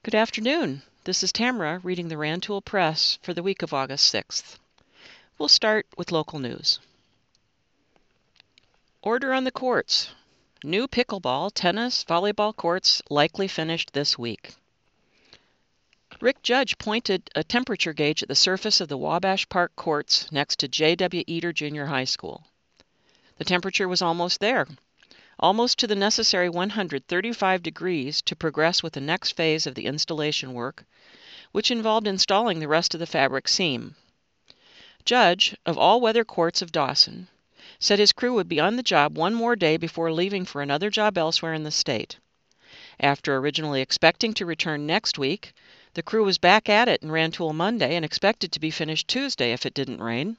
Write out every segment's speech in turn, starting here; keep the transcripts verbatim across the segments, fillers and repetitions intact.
Good afternoon. This is Tamara reading the Rantoul Press for the week of August sixth. We'll start with local news. Order on the courts. New pickleball, tennis, volleyball courts likely finished this week. Rick Judge pointed a temperature gauge at the surface of the Wabash Park courts next to J W Eater Junior High School. The temperature was almost there, almost to the necessary one hundred thirty-five degrees to progress with the next phase of the installation work, which involved installing the rest of the fabric seam. Judge, of All Weather Courts of Dawson, said his crew would be on the job one more day before leaving for another job elsewhere in the state. After originally expecting to return next week, the crew was back at it in Rantoul Monday and expected to be finished Tuesday if it didn't rain.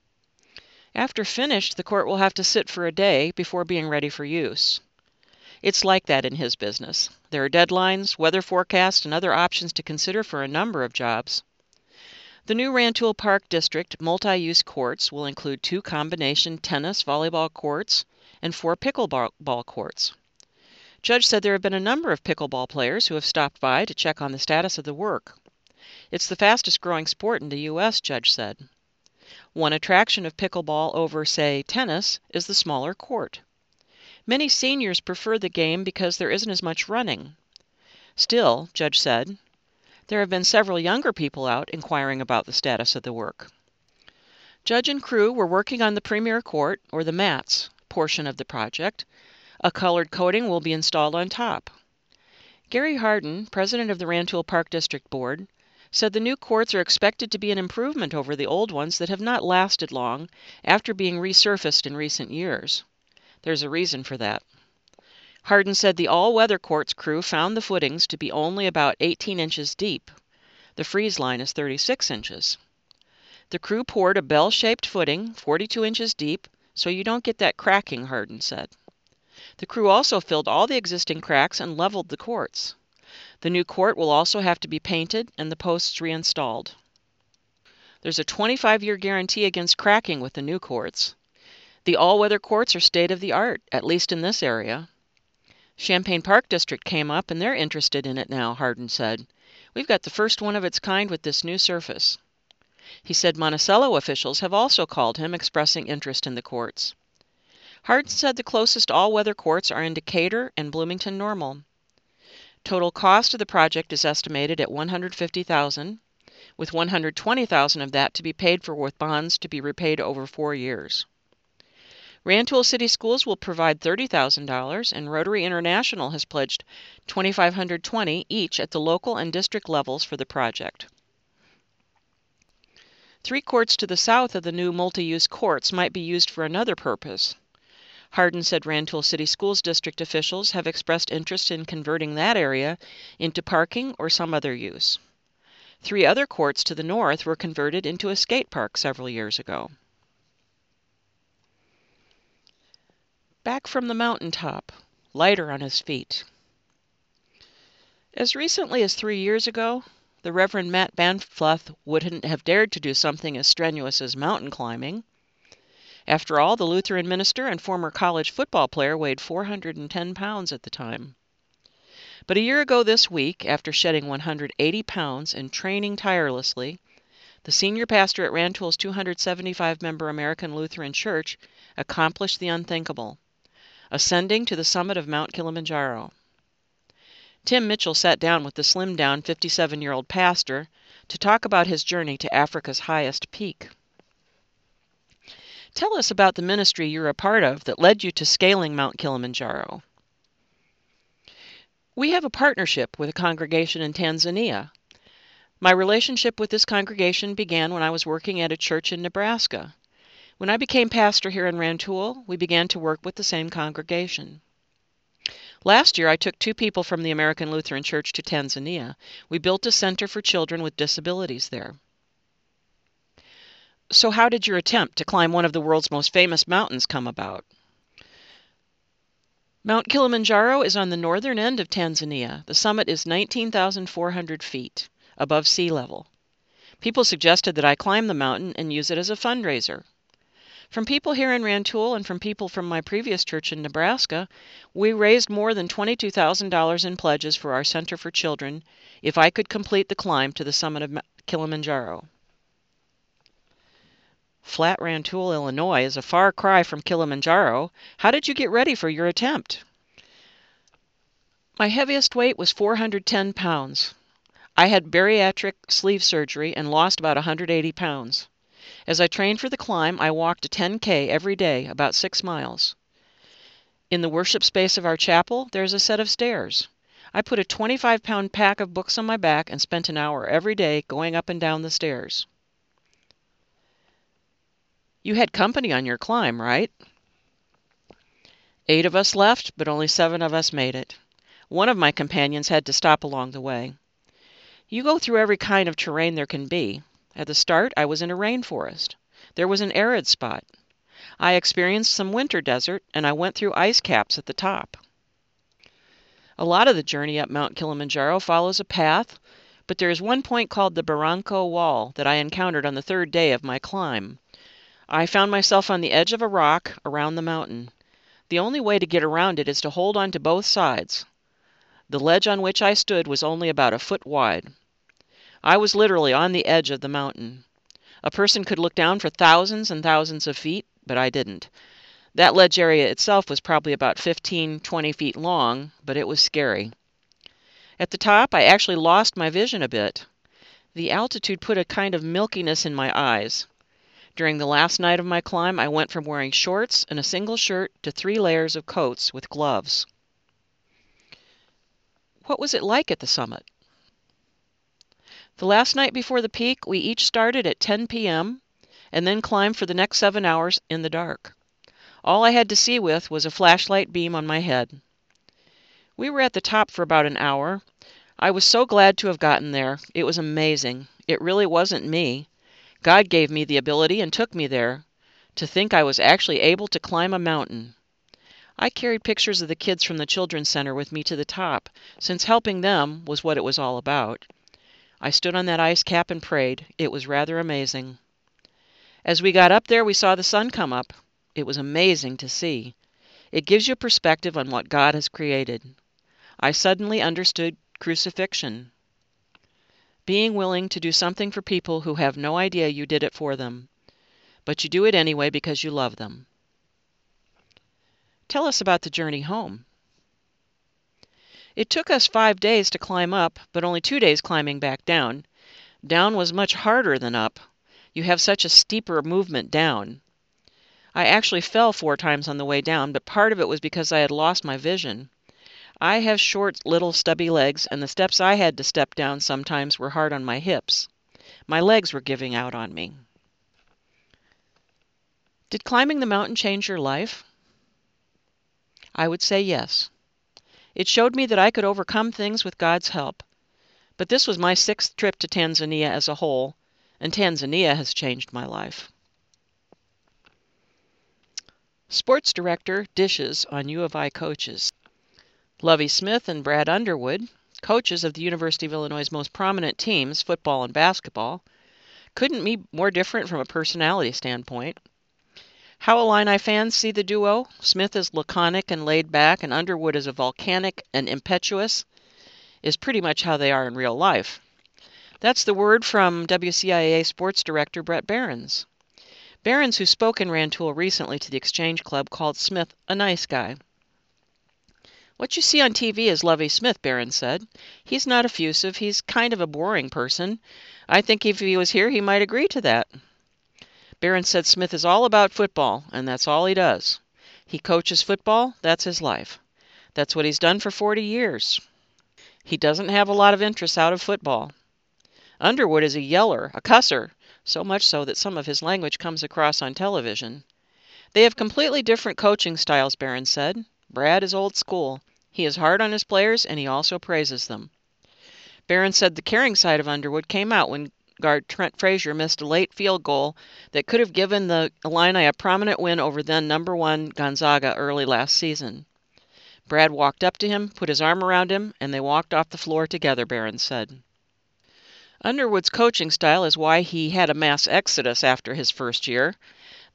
After finished, the court will have to sit for a day before being ready for use. It's like that in his business. There are deadlines, weather forecasts, and other options to consider for a number of jobs. The new Rantoul Park District multi-use courts will include two combination tennis volleyball courts and four pickleball courts. Judge said there have been a number of pickleball players who have stopped by to check on the status of the work. It's the fastest growing sport in the U S, Judge said. One attraction of pickleball over, say, tennis is the smaller court. Many seniors prefer the game because there isn't as much running. Still, Judge said, there have been several younger people out inquiring about the status of the work. Judge and crew were working on the premier court, or the mats, portion of the project. A colored coating will be installed on top. Gary Harden, president of the Rantoul Park District Board, said the new courts are expected to be an improvement over the old ones that have not lasted long after being resurfaced in recent years. There's a reason for that. Harden said the all-weather courts crew found the footings to be only about eighteen inches deep. The freeze line is thirty-six inches. The crew poured a bell-shaped footing, forty-two inches deep, so you don't get that cracking, Harden said. The crew also filled all the existing cracks and leveled the courts. The new court will also have to be painted and the posts reinstalled. There's a twenty-five year guarantee against cracking with the new courts. The all-weather courts are state-of-the-art, at least in this area. Champaign Park District came up and they're interested in it now, Harden said. We've got the first one of its kind with this new surface. He said Monticello officials have also called him expressing interest in the courts. Harden said the closest all-weather courts are in Decatur and Bloomington Normal. Total cost of the project is estimated at one hundred fifty thousand dollars, with one hundred twenty thousand dollars of that to be paid for with bonds to be repaid over four years. Rantoul City Schools will provide thirty thousand dollars, and Rotary International has pledged two thousand five hundred twenty dollars each at the local and district levels for the project. Three courts to the south of the new multi-use courts might be used for another purpose. Harden said Rantoul City Schools district officials have expressed interest in converting that area into parking or some other use. Three other courts to the north were converted into a skate park several years ago. Back from the mountaintop, lighter on his feet. As recently as three years ago, the Reverend Matt Banfluth wouldn't have dared to do something as strenuous as mountain climbing. After all, the Lutheran minister and former college football player weighed four hundred ten pounds at the time. But a year ago this week, after shedding one hundred eighty pounds and training tirelessly, the senior pastor at Rantoul's two hundred seventy-five member American Lutheran Church accomplished the unthinkable, ascending to the summit of Mount Kilimanjaro. Tim Mitchell sat down with the slimmed-down fifty-seven-year-old pastor to talk about his journey to Africa's highest peak. Tell us about the ministry you're a part of that led you to scaling Mount Kilimanjaro. We have a partnership with a congregation in Tanzania. My relationship with this congregation began when I was working at a church in Nebraska. When I became pastor here in Rantoul, we began to work with the same congregation. Last year, I took two people from the American Lutheran Church to Tanzania. We built a center for children with disabilities there. So how did your attempt to climb one of the world's most famous mountains come about? Mount Kilimanjaro is on the northern end of Tanzania. The summit is nineteen thousand four hundred feet above sea level. People suggested that I climb the mountain and use it as a fundraiser. From people here in Rantoul and from people from my previous church in Nebraska, we raised more than twenty-two thousand dollars in pledges for our Center for Children if I could complete the climb to the summit of Kilimanjaro. Flat Rantoul, Illinois is a far cry from Kilimanjaro. How did you get ready for your attempt? My heaviest weight was four hundred ten pounds. I had bariatric sleeve surgery and lost about one hundred eighty pounds. As I trained for the climb, I walked a ten K every day, about six miles. In the worship space of our chapel, there's a set of stairs. I put a twenty-five pound pack of books on my back and spent an hour every day going up and down the stairs. You had company on your climb, right? Eight of us left, but only seven of us made it. One of my companions had to stop along the way. You go through every kind of terrain there can be. At the start, I was in a rainforest. There was an arid spot. I experienced some winter desert, and I went through ice caps at the top. A lot of the journey up Mount Kilimanjaro follows a path, but there is one point called the Barranco Wall that I encountered on the third day of my climb. I found myself on the edge of a rock around the mountain. The only way to get around it is to hold on to both sides. The ledge on which I stood was only about a foot wide. I was literally on the edge of the mountain. A person could look down for thousands and thousands of feet, but I didn't. That ledge area itself was probably about fifteen, twenty feet long, but it was scary. At the top, I actually lost my vision a bit. The altitude put a kind of milkiness in my eyes. During the last night of my climb, I went from wearing shorts and a single shirt to three layers of coats with gloves. What was it like at the summit? The last night before the peak, we each started at ten P M and then climbed for the next seven hours in the dark. All I had to see with was a flashlight beam on my head. We were at the top for about an hour. I was so glad to have gotten there. It was amazing. It really wasn't me. God gave me the ability and took me there. To think I was actually able to climb a mountain. I carried pictures of the kids from the Children's Center with me to the top, since helping them was what it was all about. I stood on that ice cap and prayed. It was rather amazing. As we got up there, we saw the sun come up. It was amazing to see. It gives you a perspective on what God has created. I suddenly understood crucifixion. Being willing to do something for people who have no idea you did it for them. But you do it anyway because you love them. Tell us about the journey home. It took us five days to climb up, but only two days climbing back down. Down was much harder than up. You have such a steeper movement down. I actually fell four times on the way down, but part of it was because I had lost my vision. I have short, little, stubby legs, and the steps I had to step down sometimes were hard on my hips. My legs were giving out on me. Did climbing the mountain change your life? I would say yes. It showed me that I could overcome things with God's help. But this was my sixth trip to Tanzania as a whole, and Tanzania has changed my life. Sports Director dishes on U of I coaches. Lovie Smith and Brad Underwood, coaches of the University of Illinois' most prominent teams, football and basketball, couldn't be more different from a personality standpoint. How Illini fans see the duo, Smith is laconic and laid back, and Underwood is a volcanic and impetuous, is pretty much how they are in real life. That's the word from W C I A sports director Brett Behrens. Behrens, who spoke in Rantoul recently to the Exchange Club, called Smith a nice guy. What you see on T V is Lovie Smith, Behrens said. He's not effusive. He's kind of a boring person. I think if he was here, he might agree to that. Behrens said Smith is all about football, and that's all he does. He coaches football. That's his life. That's what he's done for forty years. He doesn't have a lot of interests out of football. Underwood is a yeller, a cusser, so much so that some of his language comes across on television. They have completely different coaching styles, Behrens said. Brad is old school. He is hard on his players, and he also praises them. Behrens said the caring side of Underwood came out when guard Trent Frazier missed a late field goal that could have given the Illini a prominent win over then number one Gonzaga early last season. Brad walked up to him, put his arm around him, and they walked off the floor together, Behrens said. Underwood's coaching style is why he had a mass exodus after his first year.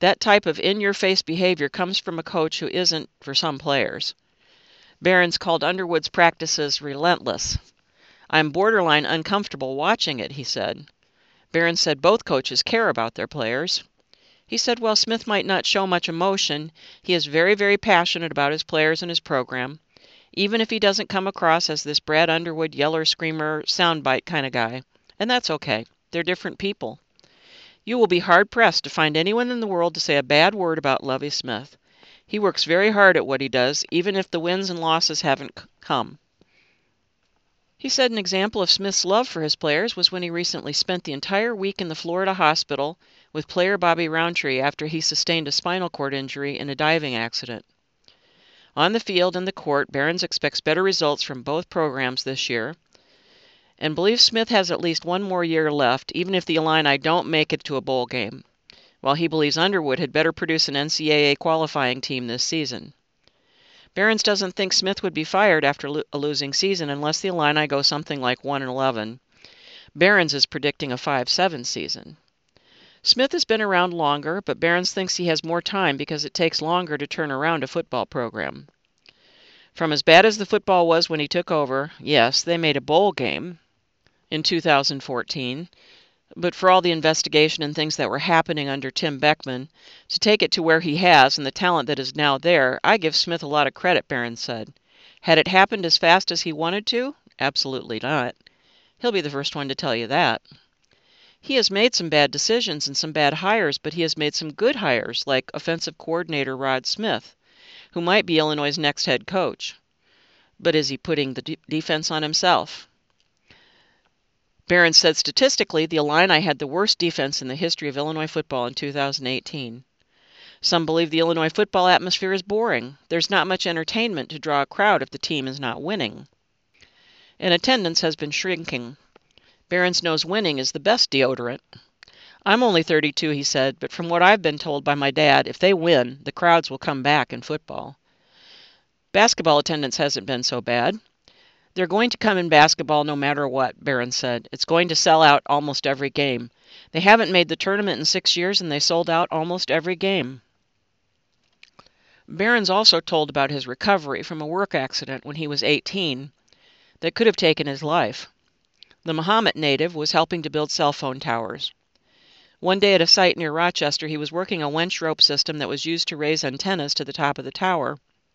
That type of in-your-face behavior comes from a coach who isn't for some players. Behrens called Underwood's practices relentless. "I'm borderline uncomfortable watching it," he said. Behrens said both coaches care about their players. He said while Smith might not show much emotion, he is very, very passionate about his players and his program, even if he doesn't come across as this Brad Underwood yeller screamer soundbite kind of guy. And that's okay. They're different people. You will be hard-pressed to find anyone in the world to say a bad word about Lovie Smith. He works very hard at what he does, even if the wins and losses haven't come. He said an example of Smith's love for his players was when he recently spent the entire week in the Florida hospital with player Bobby Roundtree after he sustained a spinal cord injury in a diving accident. On the field and the court, Behrens expects better results from both programs this year and believes Smith has at least one more year left, even if the Illini don't make it to a bowl game, while he believes Underwood had better produce an N C double A qualifying team this season. Behrens doesn't think Smith would be fired after a losing season unless the Illini go something like one and eleven. Behrens is predicting a five seven season. Smith has been around longer, but Behrens thinks he has more time because it takes longer to turn around a football program. From as bad as the football was when he took over, yes, they made a bowl game in two thousand fourteen, but for all the investigation and things that were happening under Tim Beckman, to take it to where he has and the talent that is now there, I give Smith a lot of credit, Behrens said. Had it happened as fast as he wanted to? Absolutely not. He'll be the first one to tell you that. He has made some bad decisions and some bad hires, but he has made some good hires, like offensive coordinator Rod Smith, who might be Illinois' next head coach. But is he putting the de- defense on himself? Behrens said statistically, the Illini had the worst defense in the history of Illinois football in two thousand eighteen. Some believe the Illinois football atmosphere is boring. There's not much entertainment to draw a crowd if the team is not winning. And attendance has been shrinking. Behrens knows winning is the best deodorant. "I'm only thirty-two," he said, "but from what I've been told by my dad, if they win, the crowds will come back in football." Basketball attendance hasn't been so bad. "They're going to come in basketball no matter what," Behrens said. "It's going to sell out almost every game. They haven't made the tournament in six years, and they sold out almost every game." Behrens also told about his recovery from a work accident when he was eighteen that could have taken his life. The Mahomet native was helping to build cell phone towers. One day at a site near Rochester, he was working a winch rope system that was used to raise antennas to the top of the tower.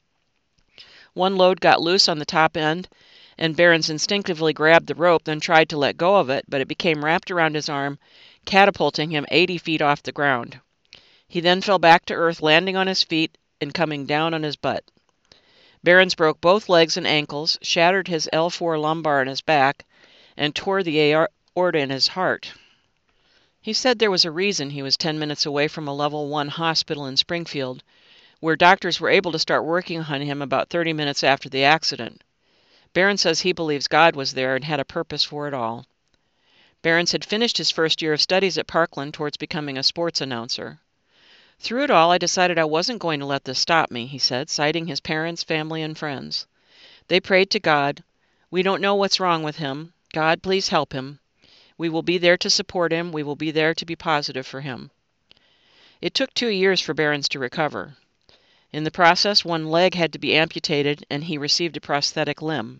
One load got loose on the top end, and Behrens instinctively grabbed the rope, then tried to let go of it, but it became wrapped around his arm, catapulting him eighty feet off the ground. He then fell back to earth, landing on his feet and coming down on his butt. Behrens broke both legs and ankles, shattered his L four lumbar in his back, and tore the aorta in his heart. He said there was a reason he was ten minutes away from a level one hospital in Springfield, where doctors were able to start working on him about thirty minutes after the accident. Behrens says he believes God was there and had a purpose for it all. Behrens had finished his first year of studies at Parkland towards becoming a sports announcer. "Through it all, I decided I wasn't going to let this stop me," he said, citing his parents, family, and friends. "They prayed to God. We don't know what's wrong with him. God, please help him. We will be there to support him. We will be there to be positive for him." It took two years for Behrens to recover. In the process, one leg had to be amputated, and he received a prosthetic limb.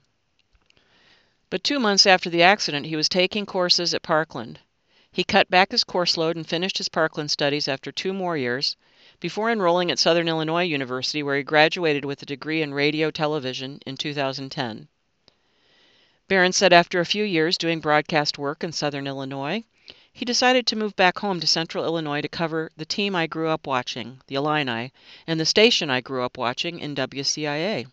But two months after the accident, he was taking courses at Parkland. He cut back his course load and finished his Parkland studies after two more years, before enrolling at Southern Illinois University, where he graduated with a degree in radio television in two thousand ten. Behrens said after a few years doing broadcast work in Southern Illinois, he decided to move back home to Central Illinois to cover the team I grew up watching, the Illini, and the station I grew up watching in W C I A.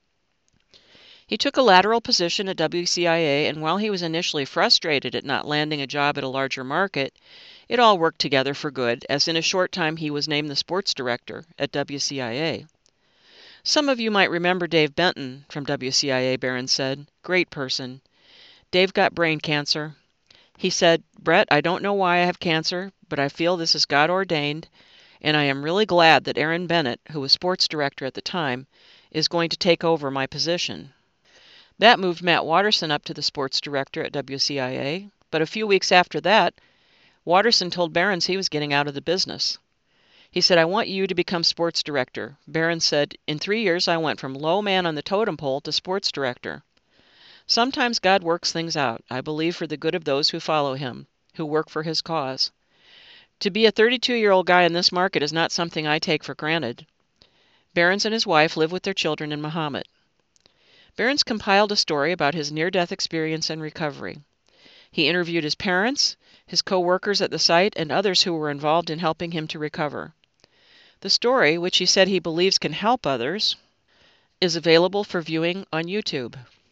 He took a lateral position at W C I A, and while he was initially frustrated at not landing a job at a larger market, it all worked together for good, as in a short time he was named the sports director at W C I A. "Some of you might remember Dave Benton from W C I A," Behrens said. "Great person. Dave got brain cancer. He said, 'Brett, I don't know why I have cancer, but I feel this is God ordained, and I am really glad that Aaron Bennett, who was sports director at the time, is going to take over my position.' That moved Matt Watterson up to the sports director at W C I A, but a few weeks after that, Watterson told Behrens he was getting out of the business. He said, "I want you to become sports director." Behrens said, "In three years, I went from low man on the totem pole to sports director." Sometimes God works things out, I believe, for the good of those who follow him, who work for his cause. To be a thirty-two-year-old guy in this market is not something I take for granted. Behrens and his wife live with their children in Mahomet. Behrens compiled a story about his near-death experience and recovery. He interviewed his parents, his co-workers at the site, and others who were involved in helping him to recover. The story, which he said he believes can help others, is available for viewing on YouTube.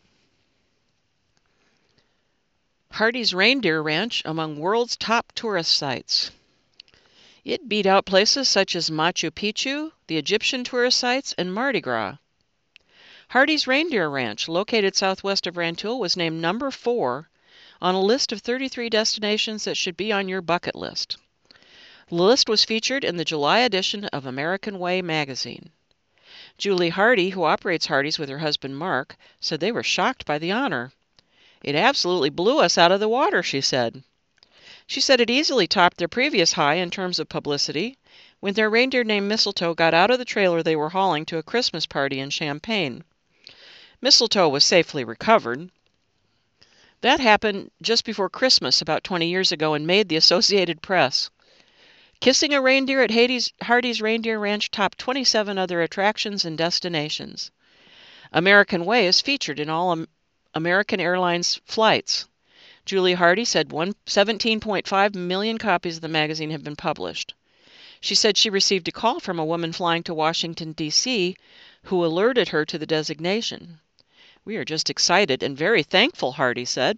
Hardy's Reindeer Ranch among world's top tourist sites. It beat out places such as Machu Picchu, the Egyptian tourist sites, and Mardi Gras. Hardy's Reindeer Ranch, located southwest of Rantoul, was named number four on a list of thirty-three destinations that should be on your bucket list. The list was featured in the July edition of American Way magazine. Julie Hardy, who operates Hardy's with her husband Mark, said they were shocked by the honor. "It absolutely blew us out of the water," she said. She said it easily topped their previous high in terms of publicity, when their reindeer named Mistletoe got out of the trailer they were hauling to a Christmas party in Champaign. Mistletoe was safely recovered. That happened just before Christmas about twenty years ago and made the Associated Press. Kissing a reindeer at Hardy's, Hardy's Reindeer Ranch topped twenty-seven other attractions and destinations. American Way is featured in all um, American Airlines flights. Julie Hardy said seventeen point five million copies of the magazine have been published. She said she received a call from a woman flying to Washington, D C, who alerted her to the designation. "We are just excited and very thankful," Hardy said.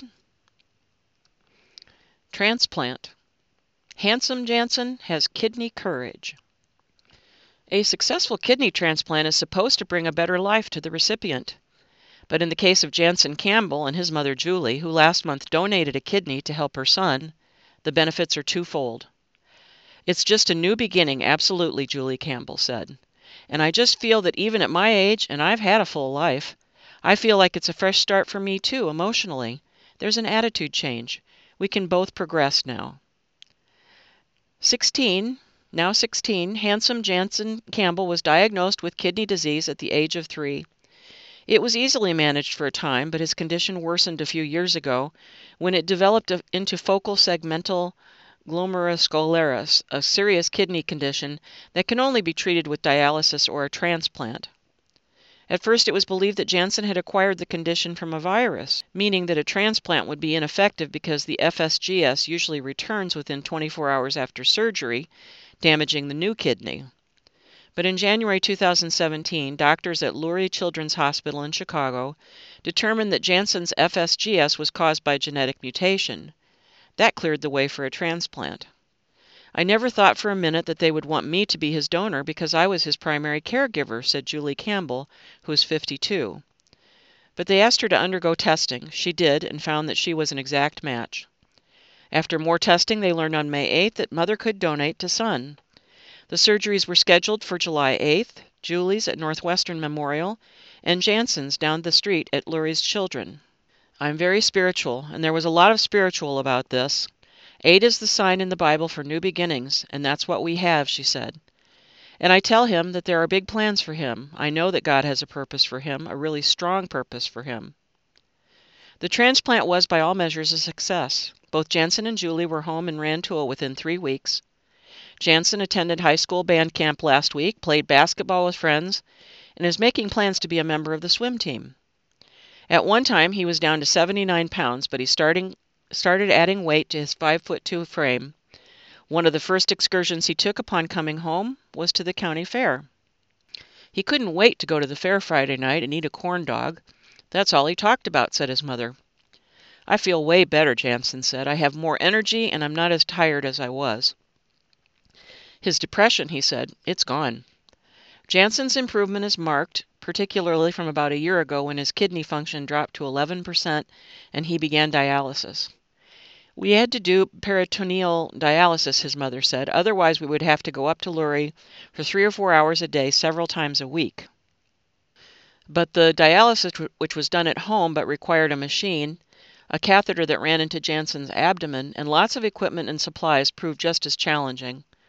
Transplant. Handsome Jansen has kidney courage. A successful kidney transplant is supposed to bring a better life to the recipient. But in the case of Jansen Campbell and his mother Julie, who last month donated a kidney to help her son, the benefits are twofold. "It's just a new beginning, absolutely," Julie Campbell said. "And I just feel that even at my age, and I've had a full life, I feel like it's a fresh start for me too, emotionally. There's an attitude change. We can both progress now." sixteen, now sixteen, handsome Jansen Campbell was diagnosed with kidney disease at the age of three. It was easily managed for a time, but his condition worsened a few years ago when it developed into focal segmental glomerulosclerosis, a serious kidney condition that can only be treated with dialysis or a transplant. At first, it was believed that Jansen had acquired the condition from a virus, meaning that a transplant would be ineffective because the F S G S usually returns within twenty-four hours after surgery, damaging the new kidney. But in January two thousand seventeen, doctors at Lurie Children's Hospital in Chicago determined that Jansen's F S G S was caused by genetic mutation. That cleared the way for a transplant. "I never thought for a minute that they would want me to be his donor because I was his primary caregiver," said Julie Campbell, who is fifty-two. But they asked her to undergo testing. She did and found that she was an exact match. After more testing, they learned on May eighth that mother could donate to son. The surgeries were scheduled for July eighth, Julie's at Northwestern Memorial, and Jansen's down the street at Lurie's Children. "I'm very spiritual, and there was a lot of spiritual about this. Eight is the sign in the Bible for new beginnings, and that's what we have," she said. "And I tell him that there are big plans for him. I know that God has a purpose for him, a really strong purpose for him." The transplant was, by all measures, a success. Both Jansen and Julie were home in Rantoul within three weeks. Jansen attended high school band camp last week, played basketball with friends, and is making plans to be a member of the swim team. At one time, he was down to seventy-nine pounds, but he starting, started adding weight to his five foot two frame. One of the first excursions he took upon coming home was to the county fair. He couldn't wait to go to the fair Friday night and eat a corn dog. "That's all he talked about," said his mother. "I feel way better," Jansen said. "I have more energy, and I'm not as tired as I was." His depression, he said, it's gone. Jansen's improvement is marked, particularly from about a year ago when his kidney function dropped to eleven percent and he began dialysis. "We had to do peritoneal dialysis," his mother said. "Otherwise, we would have to go up to Lurie for three or four hours a day, several times a week." But the dialysis, which was done at home but required a machine, a catheter that ran into Jansen's abdomen, and lots of equipment and supplies, proved just as challenging.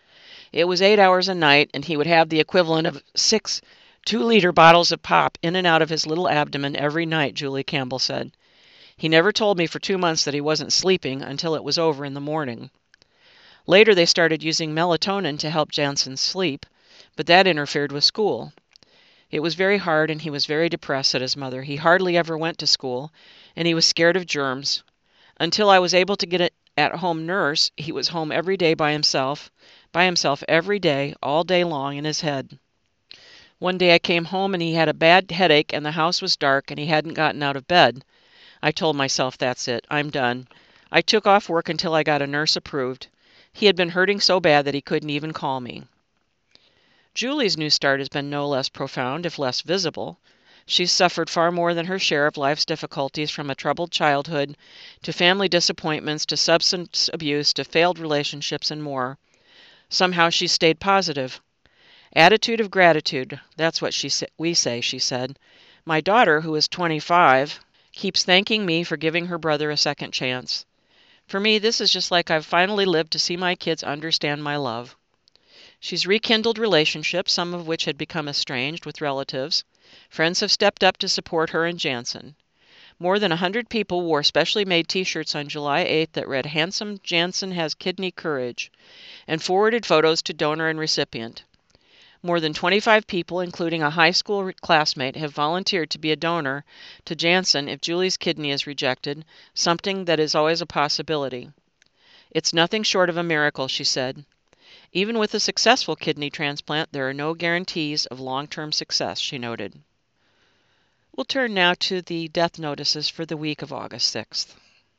It was eight hours a night, and he would have the equivalent of six two-liter bottles of pop in and out of his little abdomen every night, Julie Campbell said. He never told me for two months that he wasn't sleeping until it was over in the morning. Later, they started using melatonin to help Jansen sleep, but that interfered with school. It was very hard, and he was very depressed, said his mother. He hardly ever went to school, and he was scared of germs. Until I was able to get an at-home nurse, he was home every day by himself, by himself every day, all day long in his head. One day I came home, and he had a bad headache, and the house was dark, and he hadn't gotten out of bed. I told myself, that's it, I'm done. I took off work until I got a nurse approved. He had been hurting so bad that he couldn't even call me. Julie's new start has been no less profound, if less visible. She's suffered far more than her share of life's difficulties, from a troubled childhood, to family disappointments, to substance abuse, to failed relationships, and more. Somehow she's stayed positive. Attitude of gratitude, that's what she sa- we say, she said. My daughter, who is twenty-five, keeps thanking me for giving her brother a second chance. For me, this is just like I've finally lived to see my kids understand my love. She's rekindled relationships, some of which had become estranged, with relatives. Friends have stepped up to support her and Jansen. More than a hundred people wore specially made T-shirts on July eighth that read, "Handsome Jansen has kidney courage," and forwarded photos to donor and recipient. More than twenty-five people, including a high school classmate, have volunteered to be a donor to Jansen if Julie's kidney is rejected, something that is always a possibility. It's nothing short of a miracle, she said. Even with a successful kidney transplant, there are no guarantees of long-term success, she noted. We'll turn now to the death notices for the week of August sixth.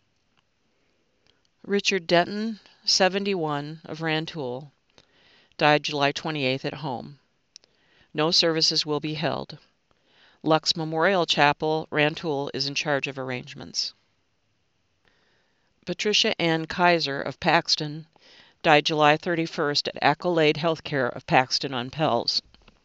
Richard Denton, seventy-one, of Rantoul, died July twenty-eighth at home. No services will be held. Lux Memorial Chapel, Rantoul, is in charge of arrangements. Patricia Ann Kaiser of Paxton died July thirty-first at Accolade Healthcare of Paxton-on-Pells.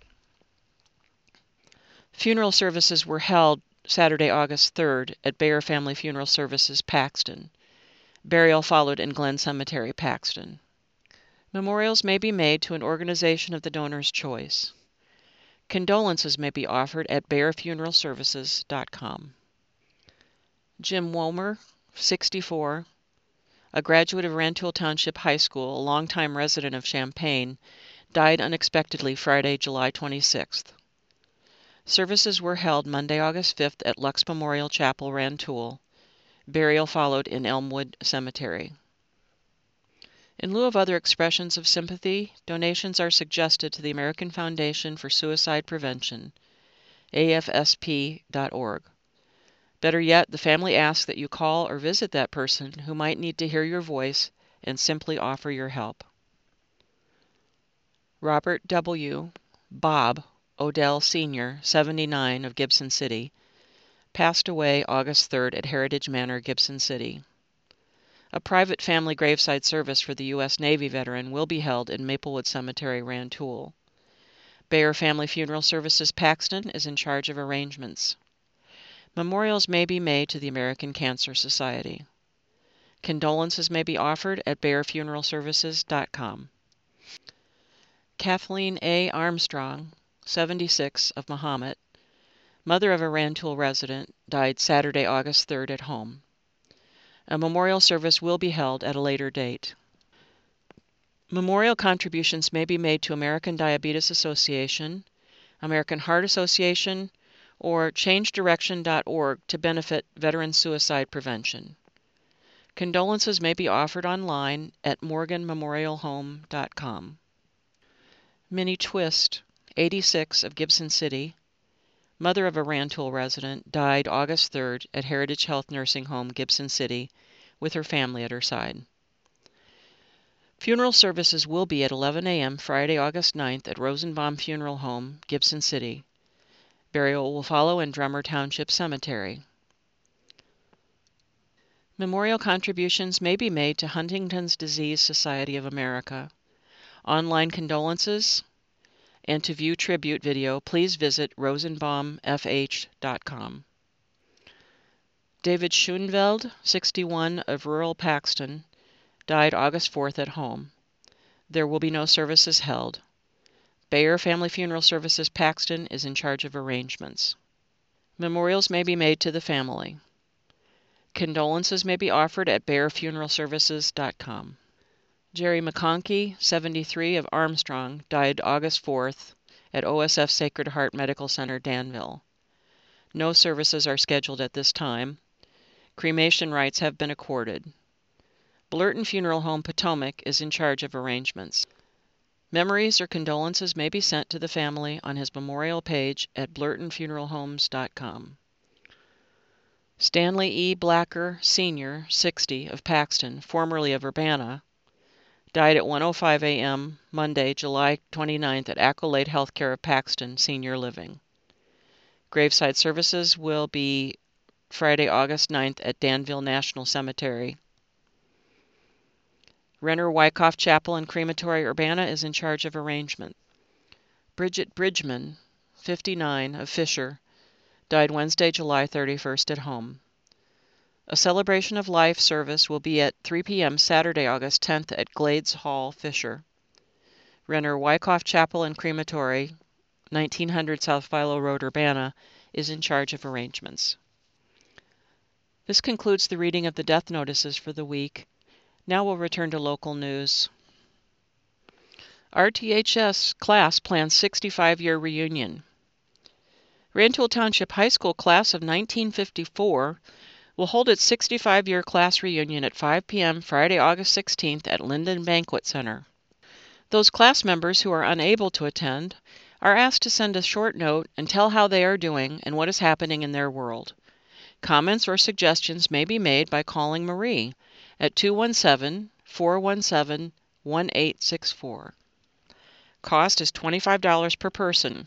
Funeral services were held Saturday, August third at Bayer Family Funeral Services, Paxton. Burial followed in Glen Cemetery, Paxton. Memorials may be made to an organization of the donor's choice. Condolences may be offered at bayer funeral services dot com. Jim Womer, sixty-four, a graduate of Rantoul Township High School, a longtime resident of Champaign, died unexpectedly Friday, July twenty-sixth. Services were held Monday, August fifth at Lux Memorial Chapel, Rantoul. Burial followed in Elmwood Cemetery. In lieu of other expressions of sympathy, donations are suggested to the American Foundation for Suicide Prevention, A F S P dot org. Better yet, the family asks that you call or visit that person who might need to hear your voice and simply offer your help. Robert W. Bob Odell Senior, seventy-nine, of Gibson City, passed away August third at Heritage Manor, Gibson City. A private family graveside service for the U S Navy veteran will be held in Maplewood Cemetery, Rantoul. Bayer Family Funeral Services, Paxton, is in charge of arrangements. Memorials may be made to the American Cancer Society. Condolences may be offered at bayer funeral services dot com. Kathleen A. Armstrong, seventy-six, of Mahomet, mother of a Rantoul resident, died Saturday, August third at home. A memorial service will be held at a later date. Memorial contributions may be made to American Diabetes Association, American Heart Association, or change direction dot org to benefit veteran suicide prevention. Condolences may be offered online at morgan memorial home dot com. Minnie Twist, eighty-six, of Gibson City, mother of a Rantoul resident, died August third at Heritage Health Nursing Home, Gibson City, with her family at her side. Funeral services will be at eleven a m Friday, August ninth at Rosenbaum Funeral Home, Gibson City. Burial will follow in Drummer Township Cemetery. Memorial contributions may be made to Huntington's Disease Society of America. Online condolences and to view tribute video, please visit rosenbaum f h dot com. David Schoenveld, sixty-one, of rural Paxton, died August fourth at home. there will be no services held. Bayer Family Funeral Services Paxton is in charge of arrangements. Memorials may be made to the family. Condolences may be offered at bayer funeral services dot com. Jerry McConkey, seventy-three, of Armstrong, died August fourth at O S F Sacred Heart Medical Center, Danville. No services are scheduled at this time. Cremation rights have been accorded. Blurton Funeral Home, Potomac, is in charge of arrangements. Memories or condolences may be sent to the family on his memorial page at blurton funeral homes dot com. Stanley E. Blacker, Senior, sixty, of Paxton, formerly of Urbana, died at one oh five a m Monday, July twenty-ninth at Accolade Healthcare of Paxton, Senior Living. Graveside services will be Friday, August ninth at Danville National Cemetery. Renner Wyckoff Chapel and Crematory, Urbana, is in charge of arrangement. Bridget Bridgman, fifty-nine, of Fisher, died Wednesday, July thirty-first at home. A celebration of life service will be at three p m Saturday, August tenth at Glades Hall, Fisher. Renner Wyckoff Chapel and Crematory, nineteen hundred South Philo Road, Urbana, is in charge of arrangements. This concludes the reading of the death notices for the week. Now we'll return to local news. R T H S class plans sixty-five-year reunion. Rantoul Township High School class of nineteen fifty-four will hold its sixty-five-year class reunion at five p m Friday, August sixteenth at Linden Banquet Center. Those class members who are unable to attend are asked to send a short note and tell how they are doing and what is happening in their world. Comments or suggestions may be made by calling Marie at two one seven, four one seven, one eight six four. Cost is twenty-five dollars per person.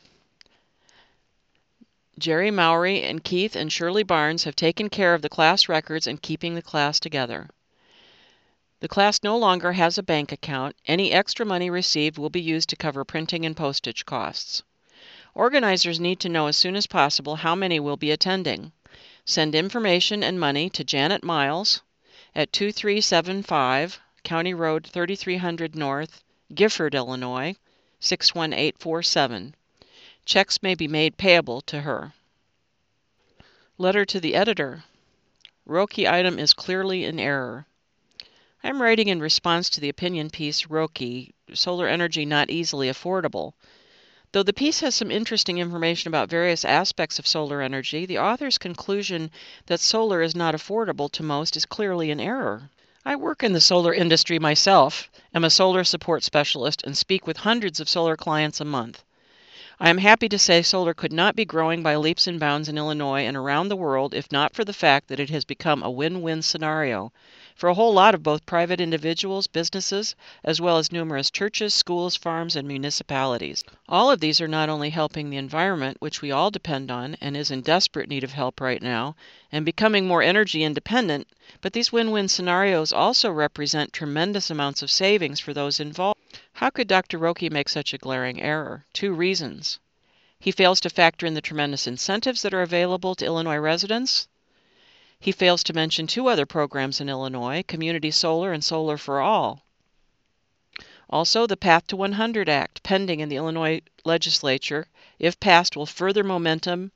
Jerry Mowry and Keith and Shirley Barnes have taken care of the class records and keeping the class together. The class no longer has a bank account. Any extra money received will be used to cover printing and postage costs. Organizers need to know as soon as possible how many will be attending. Send information and money to Janet Miles at two three seven five County Road thirty-three hundred North, Gifford, Illinois, six one eight four seven. Checks may be made payable to her. Letter to the editor. Roki item is clearly in error. I'm writing in response to the opinion piece, Roki, Solar Energy Not Easily Affordable. Though the piece has some interesting information about various aspects of solar energy, the author's conclusion that solar is not affordable to most is clearly in error. I work in the solar industry myself, am a solar support specialist, and speak with hundreds of solar clients a month. I am happy to say solar could not be growing by leaps and bounds in Illinois and around the world if not for the fact that it has become a win-win scenario for a whole lot of both private individuals, businesses, as well as numerous churches, schools, farms, and municipalities. All of these are not only helping the environment, which we all depend on and is in desperate need of help right now, and becoming more energy independent, but these win-win scenarios also represent tremendous amounts of savings for those involved. How could Doctor Roki make such a glaring error? Two reasons. He fails to factor in the tremendous incentives that are available to Illinois residents. He fails to mention two other programs in Illinois, Community Solar and Solar for All. Also, the Path to one hundred Act, pending in the Illinois legislature, if passed, will further momentum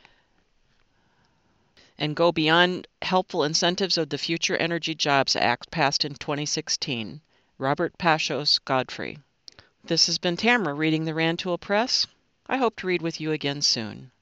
and go beyond helpful incentives of the Future Energy Jobs Act passed in twenty sixteen. Robert Pashos Godfrey. This has been Tamara reading the Rantoul Press. I hope to read with you again soon.